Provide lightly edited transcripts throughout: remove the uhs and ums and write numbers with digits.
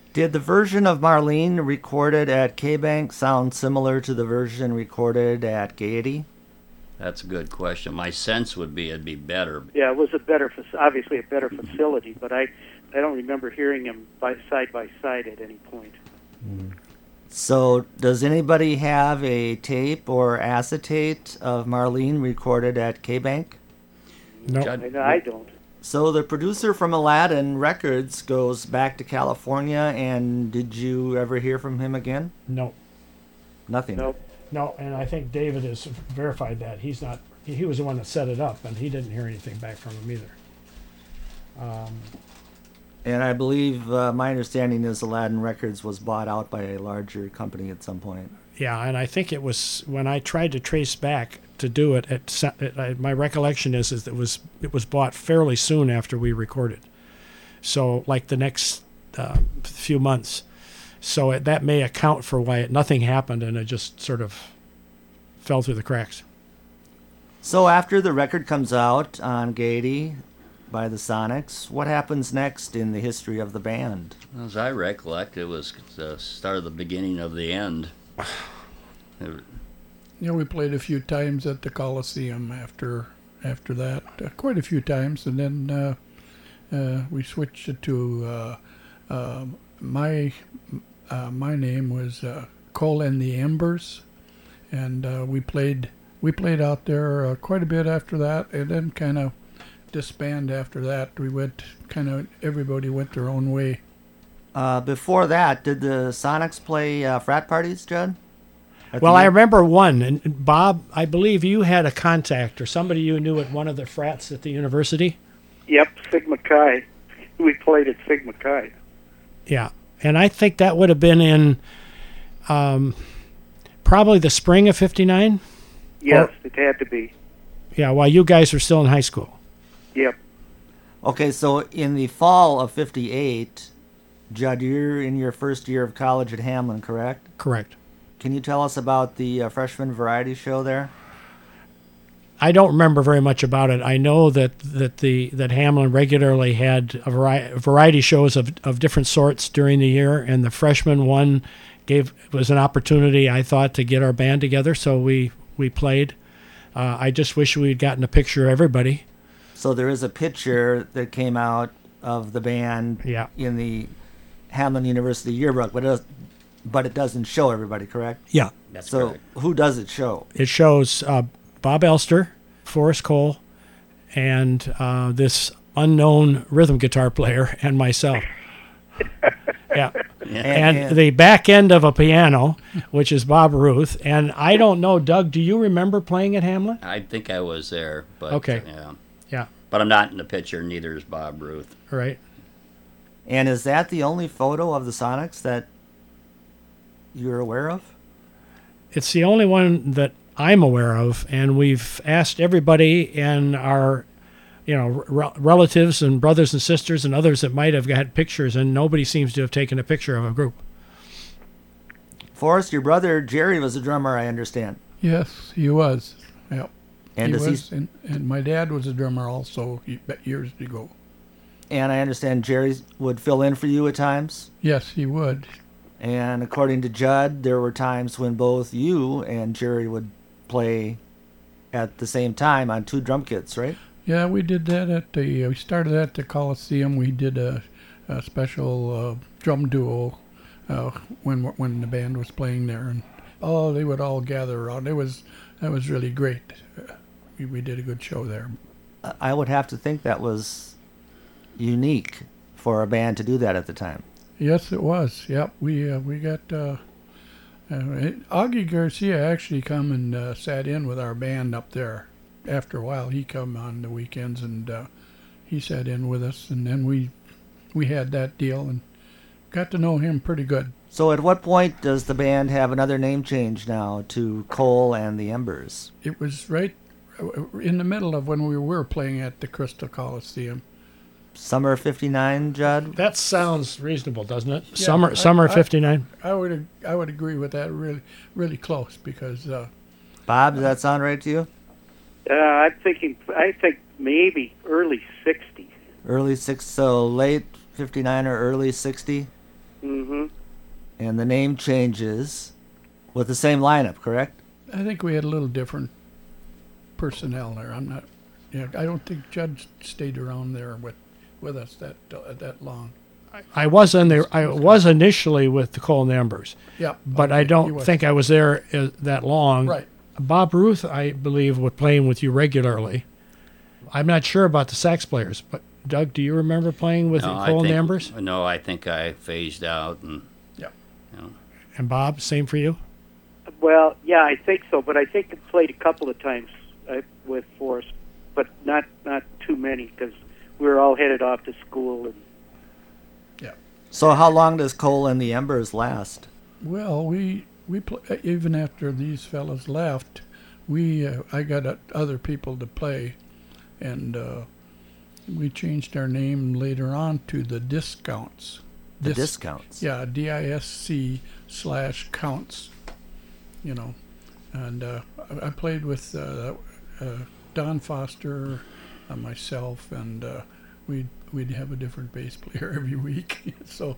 Did the version of Marlene recorded at K-Bank sound similar to the version recorded at Gaiety? That's a good question. My sense would be it'd be better. Yeah, it was obviously a better facility, but I don't remember hearing them side by side at any point. So, does anybody have a tape or acetate of Marlene recorded at K-Bank? No. I don't. So, the producer from Aladdin Records goes back to California, and did you ever hear from him again? No. Nothing. Nope. No, and I think David has verified that. He was the one that set it up, and he didn't hear anything back from him either. And I believe my understanding is Aladdin Records was bought out by a larger company at some point. Yeah, and I think it was when I tried to trace back to do it. My recollection is that it was bought fairly soon after we recorded, so like the next few months. So that may account for why nothing happened and it just sort of fell through the cracks. So after the record comes out on Gaiety by the Sonics, what happens next in the history of the band? As I recollect, it was the start of the beginning of the end. Yeah, we played a few times at the Coliseum after that, quite a few times, and then we switched it to my name was Cole and the Embers, and we played out there quite a bit after that, and then kind of disband after that. Everybody went their own way. Before that, did the Sonics play frat parties, Judd? Well, I remember one, and Bob, I believe you had a contact or somebody you knew at one of the frats at the university. Yep, Sigma Chi. We played at Sigma Chi. Yeah, and I think that would have been in probably the spring of '59. Yes, it had to be. Yeah, while you guys were still in high school. Yep. Okay, so in the fall of '58, Judd, you're in your first year of college at Hamlin, correct? Correct. Can you tell us about the freshman variety show there? I don't remember very much about it. I know that Hamlin regularly had a variety shows of different sorts during the year, and the freshman one was an opportunity, I thought, to get our band together. So we played. I just wish we'd gotten a picture of everybody. So there is a picture that came out of the band in the Hamlin University yearbook, but it doesn't show everybody, correct? Yeah. That's so correct. Who does it show? It shows Bob Elster, Forrest Cole, and this unknown rhythm guitar player, and myself. Yeah. And the back end of a piano, which is Bob Ruth. And I don't know, Doug, do you remember playing at Hamlin? I think I was there. But, okay. Yeah. But I'm not in the picture, neither is Bob Ruth. Right. And is that the only photo of the Sonics that you're aware of? It's the only one that I'm aware of, and we've asked everybody and our relatives and brothers and sisters and others that might have got pictures, and nobody seems to have taken a picture of a group. Forrest, your brother Jerry was a drummer, I understand. Yes, he was. Yep. And and my dad was a drummer also years ago. And I understand Jerry would fill in for you at times? Yes, he would. And according to Judd, there were times when both you and Jerry would play at the same time on two drum kits, right? Yeah, we did that we started at the Coliseum. We did a special drum duo when the band was playing there, and they would all gather around. That was really great. We did a good show there. I would have to think that was unique for a band to do that at the time. Yes, it was. Yep, we got Augie Garcia actually come and sat in with our band up there. After a while, he come on the weekends and he sat in with us, and then we had that deal and got to know him pretty good. So at what point does the band have another name change now to Cole and the Embers? It was right in the middle of when we were playing at the Crystal Coliseum. Summer of '59, Judd? That sounds reasonable, doesn't it? Yeah, summer of '59. I would agree with that. Really, really close because. Bob, does that sound right to you? I think maybe early '60s. So late '59 or early '60? Mm-hmm. And the name changes with the same lineup, correct? I think we had a little different personnel there. I don't think Judd stayed around there with us that long. I was in there. I was initially with the Coal and the Embers. Yeah, but I don't think I was there that long. Right. Bob Ruth, I believe, was playing with you regularly. I'm not sure about the sax players, but Doug, do you remember playing with Coal and the Embers? No, I think I phased out. And Bob, same for you? Well, yeah, I think so, but I think I played a couple of times with Forrest, but not too many because we were all headed off to school. And So how long does Coal and the Embers last? Well, we even after these fellas left, I got other people to play, and we changed our name later on to the Discounts. The Discounts? Yeah, DISC/counts. And I played with Don Foster, myself, and we'd have a different bass player every week. So,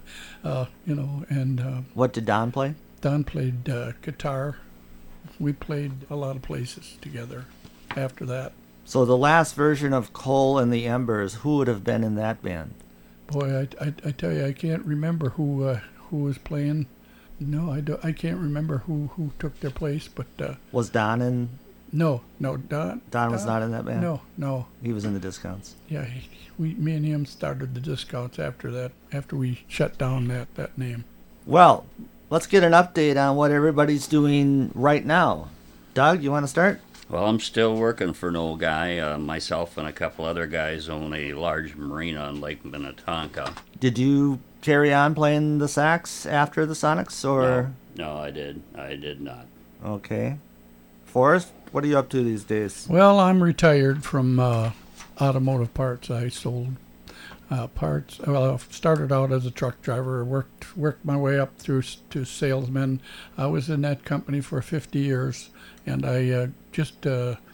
and what did Don play? Don played guitar. We played a lot of places together after that. So the last version of Coal and the Embers, who would have been in that band? Boy, I tell you, I can't remember who was playing. No, I can't remember who took their place, but was Don in? No, Don was not in that band. No, he was in the Discounts. Yeah, me and him started the Discounts after that. After we shut down that name. Well, let's get an update on what everybody's doing right now. Doug, you want to start? Well, I'm still working for an old guy. Myself and a couple other guys own a large marina on Lake Minnetonka. Did you carry on playing the sax after the Sonics, or? No, I did not. Okay. Forrest, what are you up to these days? Well, I'm retired from automotive parts. I sold parts. Well, I started out as a truck driver, worked my way up through to salesman. I was in that company for 50 years, and I just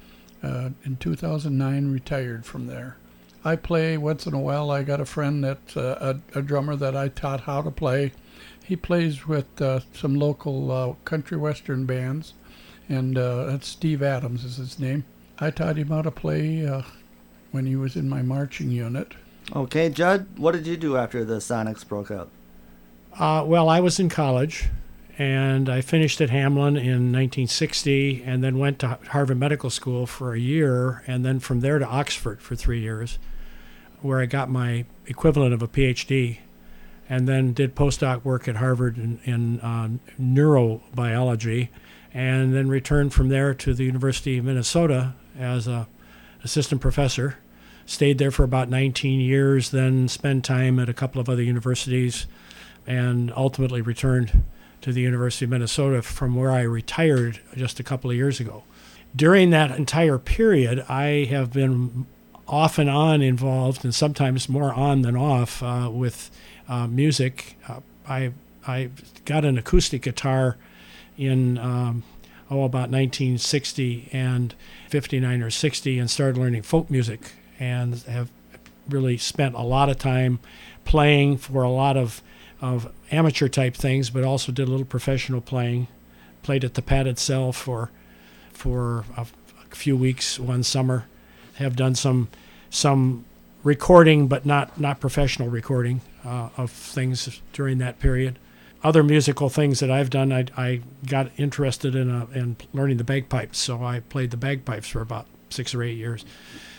in 2009 retired from there. I play once in a while. I got a friend that's a drummer that I taught how to play. He plays with some local country western bands, and that's Steve Adams is his name. I taught him how to play when he was in my marching unit. Okay, Judd, what did you do after the Sonics broke up? Well, I was in college, and I finished at Hamlin in 1960, and then went to Harvard Medical School for a year, and then from there to Oxford for 3 years, where I got my equivalent of a PhD, and then did postdoc work at Harvard in neurobiology, and then returned from there to the University of Minnesota as an assistant professor. Stayed there for about 19 years, then spent time at a couple of other universities, and ultimately returned to the University of Minnesota, from where I retired just a couple of years ago. During that entire period, I have been off and on involved, and sometimes more on than off, with music. I got an acoustic guitar in about 1960 and 59 or 60, and started learning folk music, and have really spent a lot of time playing for a lot of amateur type things, but also did a little professional playing. Played at the Padded Cell for a few weeks one summer. Have done some recording, but not professional recording of things during that period. Other musical things that I've done, I got interested in learning the bagpipes, so I played the bagpipes for about 6 or 8 years.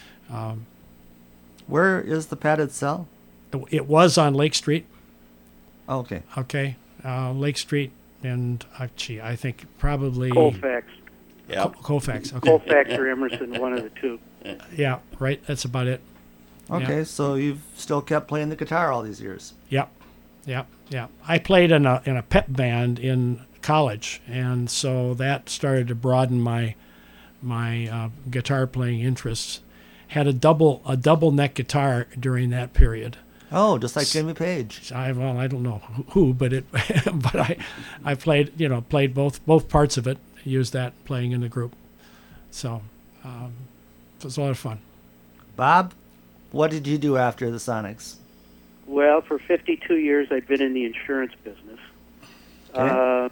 Where is the Padded Cell? It was on Lake Street. Oh, okay. Okay, Lake Street, and I think probably Colfax. Yeah. Colfax. Okay. Colfax or Emerson, one of the two. Yeah, right. That's about it. Okay, Yeah. so you've still kept playing the guitar all these years. Yep. I played in a pep band in college, and so that started to broaden my guitar playing interests. Had a double neck guitar during that period. Oh, just like Jimmy Page. I don't know who, but I played both parts of it. Used that playing in the group, so it was a lot of fun. Bob, what did you do after the Sonics? Well, for 52 years, I've been in the insurance business. Okay.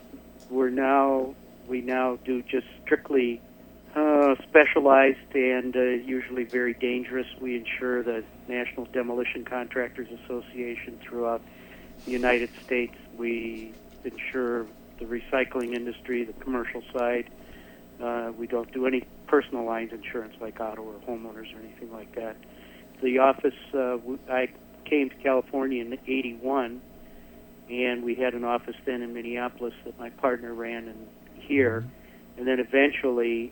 We now do just strictly specialized and usually very dangerous. We insure the National Demolition Contractors Association throughout the United States. We insure the recycling industry, the commercial side. We don't do any personal lines insurance like auto or homeowners or anything like that. The office, I came to California in '81, and we had an office then in Minneapolis that my partner ran here. And then eventually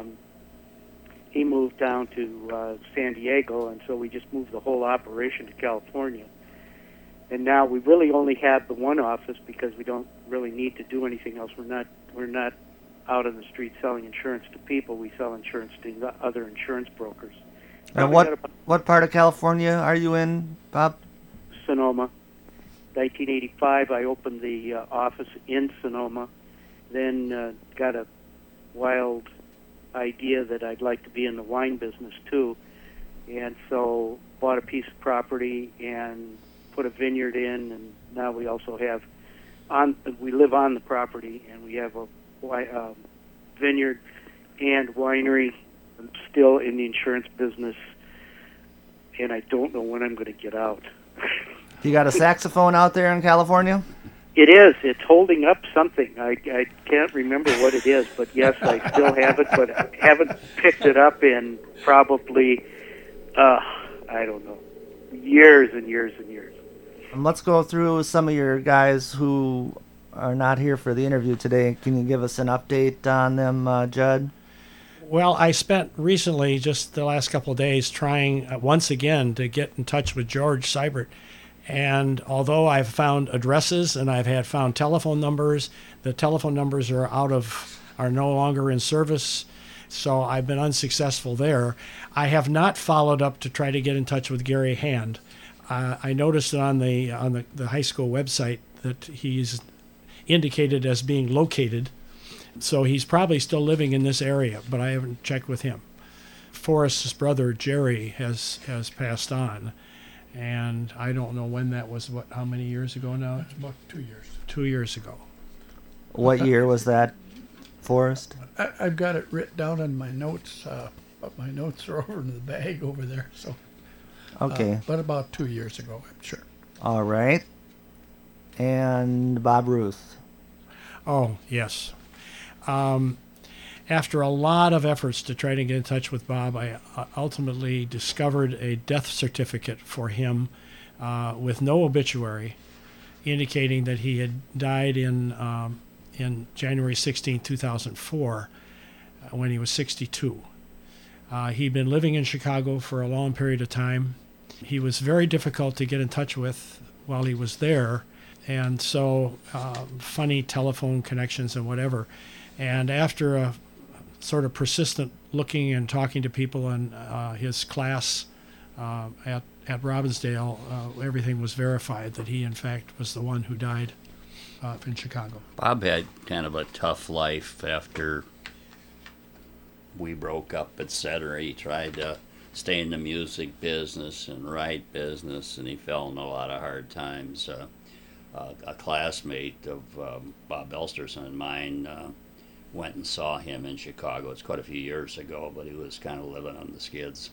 he moved down to San Diego, and so we just moved the whole operation to California. And now we really only have the one office because we don't really need to do anything else. We're not out on the street selling insurance to people. We sell insurance to the other insurance brokers. And what part of California are you in, Bob? Sonoma. 1985, I opened the office in Sonoma. Then got a wild idea that I'd like to be in the wine business too, and so bought a piece of property and put a vineyard in, and now we also have we live on the property, and we have a vineyard and winery. I'm still in the insurance business, and I don't know when I'm going to get out. You got a saxophone out there in California? It is. It's holding up something. I can't remember what it is, but yes, I still have it, but I haven't picked it up in probably, I don't know, years and years and years. Let's go through some of your guys who are not here for the interview today. Can you give us an update on them, Judd? Well, I spent recently, just the last couple of days, trying once again to get in touch with George Seibert. And although I've found addresses and I've found telephone numbers, the telephone numbers are no longer in service. So I've been unsuccessful there. I have not followed up to try to get in touch with Gary Hand. I noticed on the high school website that he's indicated as being located. So he's probably still living in this area, but I haven't checked with him. Forrest's brother, Jerry, has passed on. And I don't know when that was, how many years ago now? It's about 2 years. 2 years ago. What year was that, Forrest? I've got it written down in my notes, but my notes are over in the bag over there. So, okay. But about 2 years ago, I'm sure. All right. And Bob Ruth. Oh, yes. After a lot of efforts to try to get in touch with Bob, I ultimately discovered a death certificate for him with no obituary, indicating that he had died in January 16, 2004, when he was 62. He'd been living in Chicago for a long period of time. He was very difficult to get in touch with while he was there, and so funny telephone connections and whatever. And after a sort of persistent looking and talking to people in his class at Robbinsdale, everything was verified that he, in fact, was the one who died in Chicago. Bob had kind of a tough life after we broke up, etc. He tried to stay in the music business and write business, and he fell in a lot of hard times. A classmate of Bob Elsterson and mine went and saw him in Chicago. It's quite a few years ago, but he was kind of living on the skids.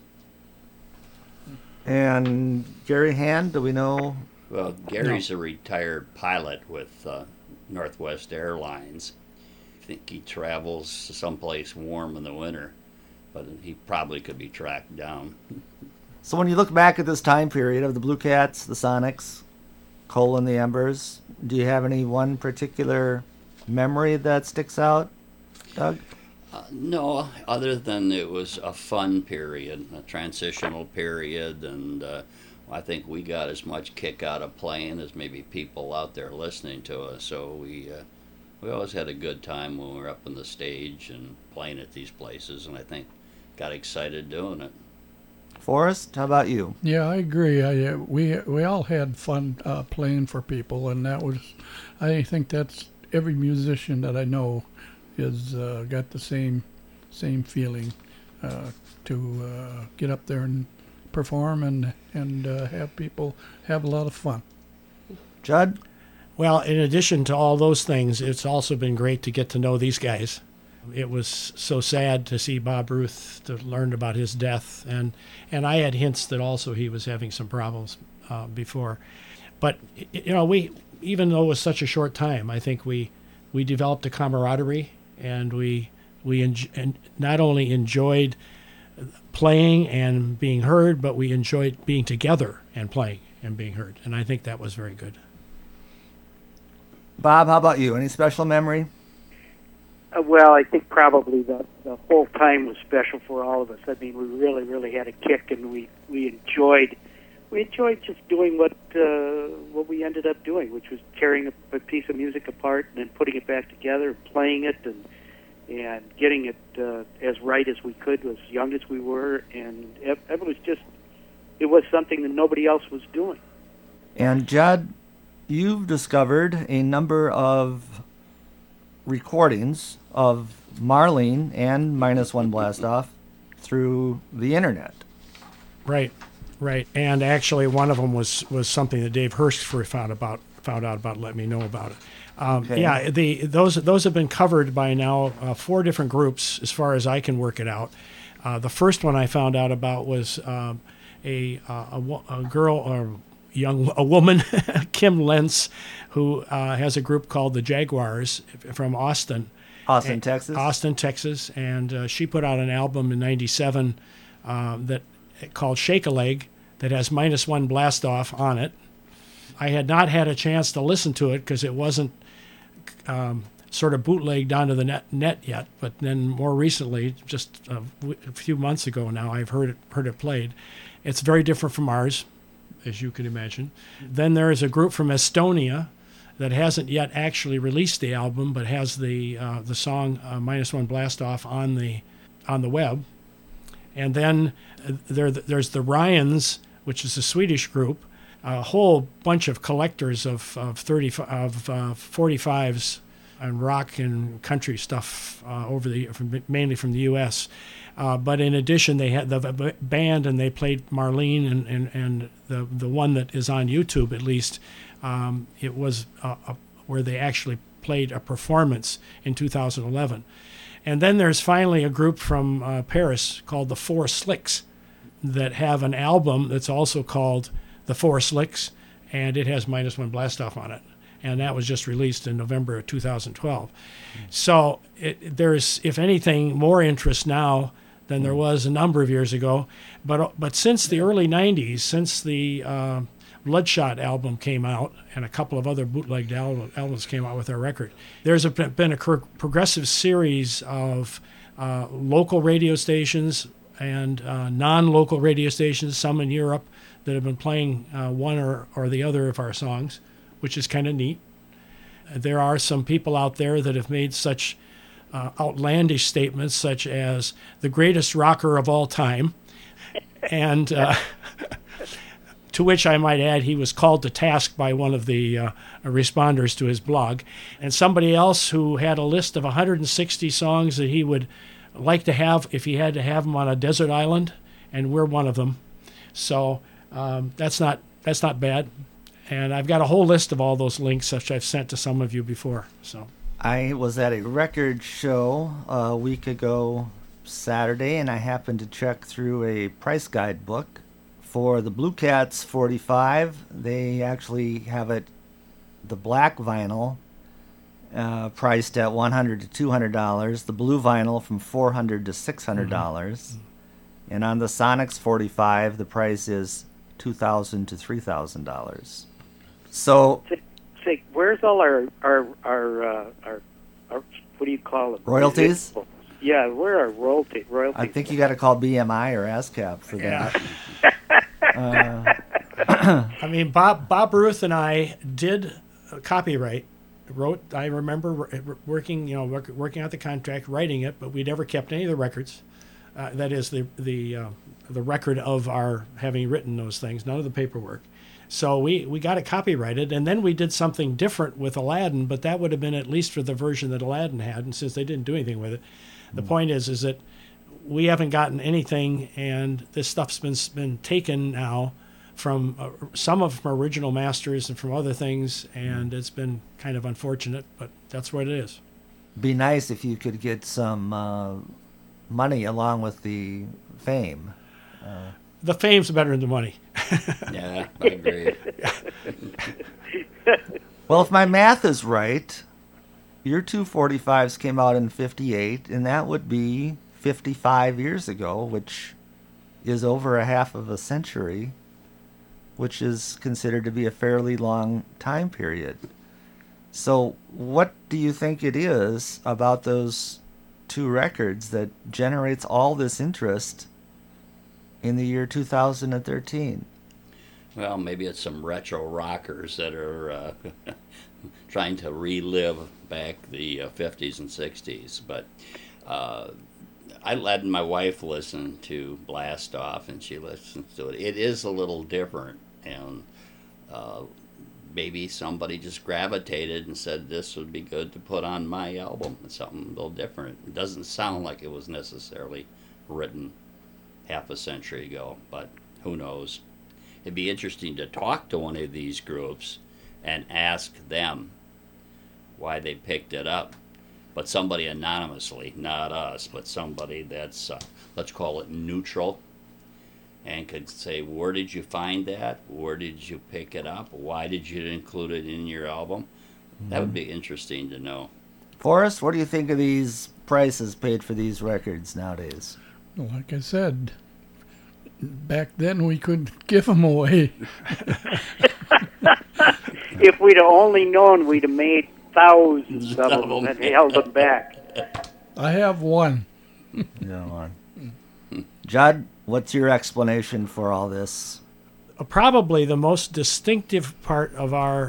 And Gary Hand, do we know? Well, Gary's a retired pilot with Northwest Airlines. I think he travels someplace warm in the winter, but he probably could be tracked down. So when you look back at this time period of the Blue Cats, the Sonics, Cole and the Embers, do you have any one particular memory that sticks out, Doug? No, other than it was a fun period, a transitional period, and I think we got as much kick out of playing as maybe people out there listening to us. So we always had a good time when we were up on the stage and playing at these places, and I think got excited doing it. Forrest, how about you? Yeah, I agree. We all had fun playing for people, and I think that's every musician that I know is got the same feeling to get up there and perform and have people have a lot of fun. Judd? Well, in addition to all those things, it's also been great to get to know these guys. It was so sad to see Bob Ruth, to learn about his death, and I had hints that also he was having some problems before. But we, even though it was such a short time, I think we developed a camaraderie, and we not only enjoyed playing and being heard, but we enjoyed being together and playing and being heard, and I think that was very good. Bob, how about you? Any special memory? Well, I think probably the whole time was special for all of us. I mean, we really, really had a kick, and we enjoyed just doing what we ended up doing, which was tearing a piece of music apart and then putting it back together and playing it and getting it as right as we could, as young as we were, and it was something that nobody else was doing. And Judd, you've discovered a number of recordings of Marlene and Minus One Blastoff through the internet. Right. And actually, one of them was something that Dave Hirschford found out about, let me know about it. Okay. Yeah, those have been covered by now 4 different groups, as far as I can work it out. The first one I found out about was a girl, or a woman, Kim Lentz, who has a group called the Jaguars from Austin, Texas, and she put out an album in '97 that called Shake a Leg, that has Minus One Blastoff on it. I had not had a chance to listen to it because it wasn't sort of bootlegged onto the net yet, but then more recently, just a few months ago now, I've heard it played. It's very different from ours, as you can imagine. Then there is a group from Estonia that hasn't yet actually released the album, but has the song Minus One Blastoff on the web. And then there's the Ryans, which is a Swedish group, a whole bunch of collectors of 45s and rock and country stuff mainly from the U.S. But in addition, they had the band, and they played Marlene, and the one that is on YouTube at least. It was where they actually played a performance in 2011. And then there's finally a group from Paris called the Four Slicks that have an album that's also called The Four Slicks, and it has Minus One Blastoff on it. And that was just released in November of 2012. So there's, if anything, more interest now than there was a number of years ago. But since the early 90s, since the Bloodshot album came out, and a couple of other bootlegged albums came out with their record, there's been a progressive series of local radio stations and non-local radio stations, some in Europe, that have been playing one or the other of our songs, which is kind of neat. There are some people out there that have made such outlandish statements, such as the greatest rocker of all time, and to which I might add he was called to task by one of the responders to his blog, and somebody else who had a list of 160 songs that he would like to have if he had to have them on a desert island, and we're one of them. So that's not bad. And I've got a whole list of all those links, which I've sent to some of you before. So I was at a record show a week ago Saturday, and I happened to check through a price guide book for the Blue Cats 45. They actually have it, the black vinyl, priced at $100 to $200. The blue vinyl from $400 to $600. Mm-hmm. And on the Sonics 45, the price is $2,000 to $3,000. So, say, where's all our what do you call them? Royalties? Yeah, where are royalties? I think you got to call BMI or ASCAP for that. I mean, Bob Ruth and I did copyright. I remember working out the contract, writing it, but we never kept any of the records. That is the record of our having written those things, none of the paperwork. So we got it copyrighted, and then we did something different with Aladdin, but that would have been at least for the version that Aladdin had, and since they didn't do anything with it, the point is that we haven't gotten anything, and this stuff's been taken now some of from original masters and from other things, and it's been kind of unfortunate, but that's what it is. Be nice if you could get some money along with the fame. The fame's better than the money. Yeah, I agree. Well, if my math is right, your 245s came out in 58, and that would be 55 years ago, which is over a half of a century, which is considered to be a fairly long time period. So what do you think it is about those two records that generates all this interest in the year 2013? Well, maybe it's some retro rockers that are trying to relive back the 50s and 60s. But I let my wife listen to Blast Off, and she listens to it. It is a little different, and maybe somebody just gravitated and said this would be good to put on my album. It's something a little different. It doesn't sound like it was necessarily written half a century ago, but who knows? It'd be interesting to talk to one of these groups and ask them why they picked it up. But somebody anonymously, not us, but somebody that's, let's call it neutral, and could say, where did you find that? Where did you pick it up? Why did you include it in your album? That would be interesting to know. Forrest, what do you think of these prices paid for these records nowadays? Well, like I said, back then we couldn't give them away. If we'd have only known, we'd have made thousands of them and held them back. I have one. Judd, what's your explanation for all this? Probably the most distinctive part of our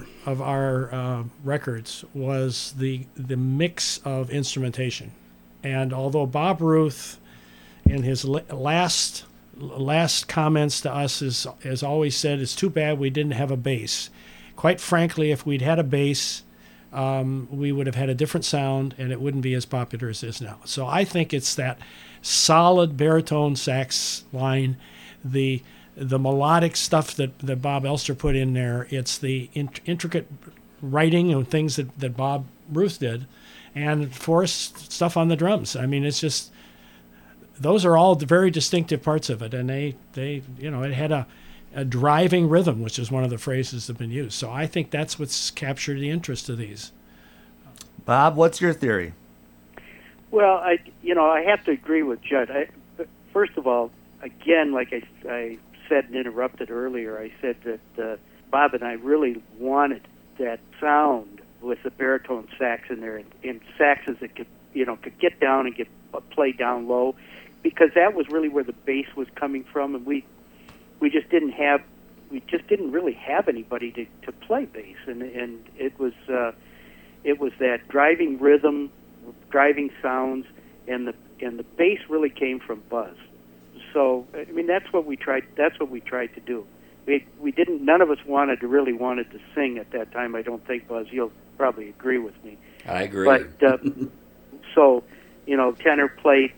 records was the mix of instrumentation. And although Bob Ruth, in his last comments to us, has always said, it's too bad we didn't have a bass. Quite frankly, if we'd had a bass, we would have had a different sound, and it wouldn't be as popular as it is now. So I think it's that solid baritone sax line, the melodic stuff that Bob Elster put in there. It's the intricate writing and things that Bob Ruth did, and Forrest stuff on the drums. I mean, it's just, those are all very distinctive parts of it, and they it had a driving rhythm, which is one of the phrases that have been used. So I think that's what's captured the interest of these. Bob, what's your theory? Well, I have to agree with Judd. First of all, again, like I said and interrupted earlier, I said that Bob and I really wanted that sound with the baritone sax in there, and saxes that could get down and get played down low, because that was really where the bass was coming from, and we just didn't really have anybody to play bass, and it was that driving rhythm, driving sounds, and the bass really came from Buzz. So I mean, that's what we tried to do. We didn't. None of us wanted to sing at that time. I don't think, Buzz, you'll probably agree with me. I agree. But so tenor played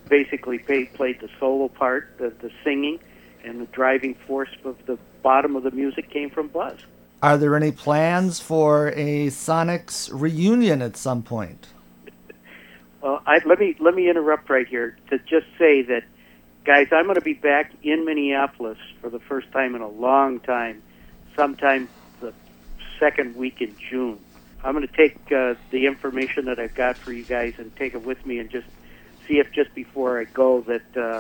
the solo part, the singing, and the driving force of the bottom of the music came from Buzz. Are there any plans for a Sonics reunion at some point? Well, let me interrupt right here to just say that, guys, I'm going to be back in Minneapolis for the first time in a long time, sometime the second week in June. I'm going to take the information that I've got for you guys and take it with me, and just see if just before I go that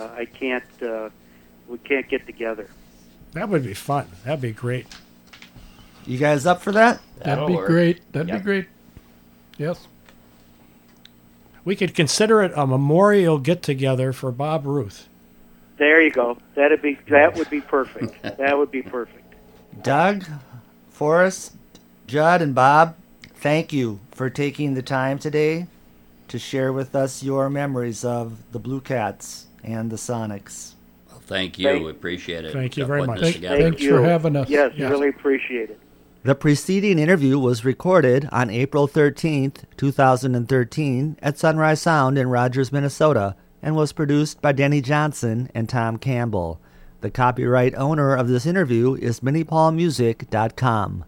we can't get together. That would be fun. That'd be great. You guys up for that? That'd be great. That'd be great. Yes. We could consider it a memorial get-together for Bob Ruth. There you go. That would be perfect. That would be perfect. Doug, Forrest, Judd, and Bob, thank you for taking the time today to share with us your memories of the Blue Cats and the Sonics. Well, thank you. We appreciate it. Thank you very much. Thanks for having us. Yes, really appreciate it. The preceding interview was recorded on April 13th, 2013 at Sunrise Sound in Rogers, Minnesota, and was produced by Denny Johnson and Tom Campbell. The copyright owner of this interview is minniepaulmusic.com.